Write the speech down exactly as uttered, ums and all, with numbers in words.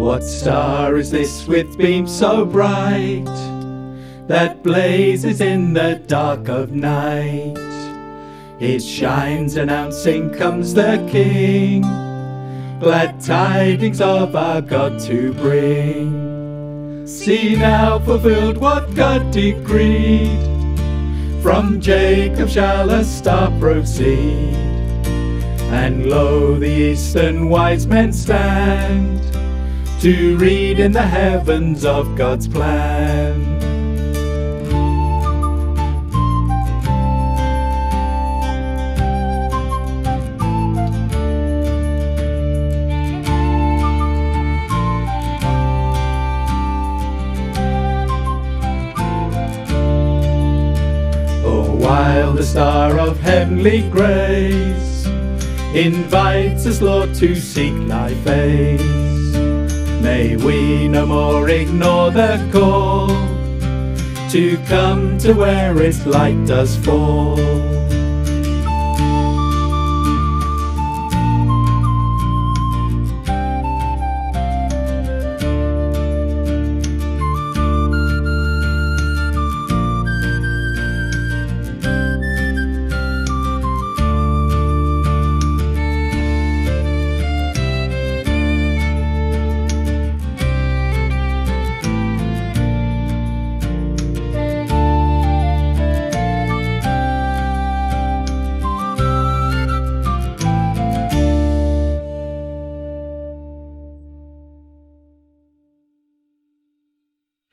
What star is this with beams so bright, that blazes in the dark of night? It shines announcing comes the King, glad tidings of our God to bring. See now fulfilled what God decreed, from Jacob shall a star proceed. And lo, the eastern wise men stand, to read in the heavens of God's plan. Oh, while the star of heavenly grace invites us, Lord, to seek thy face, may we no more ignore the call to come to where its light does fall.